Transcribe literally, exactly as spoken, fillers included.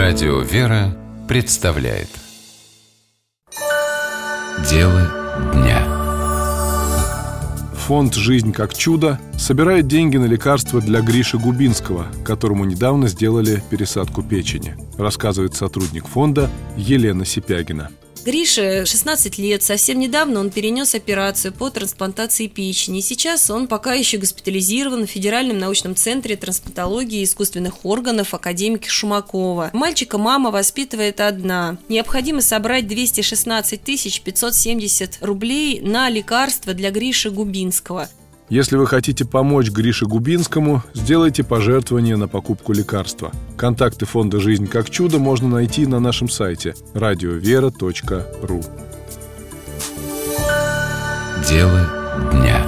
Радио «Вера» представляет Дело дня. Фонд «Жизнь как чудо» собирает деньги на лекарства для Гриши Губинского, которому недавно сделали пересадку печени, рассказывает сотрудник фонда Елена Сипягина. Грише шестнадцать лет, совсем недавно он перенес операцию по трансплантации печени. И сейчас он пока еще госпитализирован в Федеральном научном центре трансплантологии и искусственных органов академика Шумакова. Мальчика мама воспитывает одна. Необходимо собрать двести шестнадцать тысяч пятьсот семьдесят рублей на лекарства для Гриши Губинского. Если вы хотите помочь Грише Губинскому, сделайте пожертвование на покупку лекарства. Контакты фонда «Жизнь как чудо» можно найти на нашем сайте радиовера точка ру. Дело дня.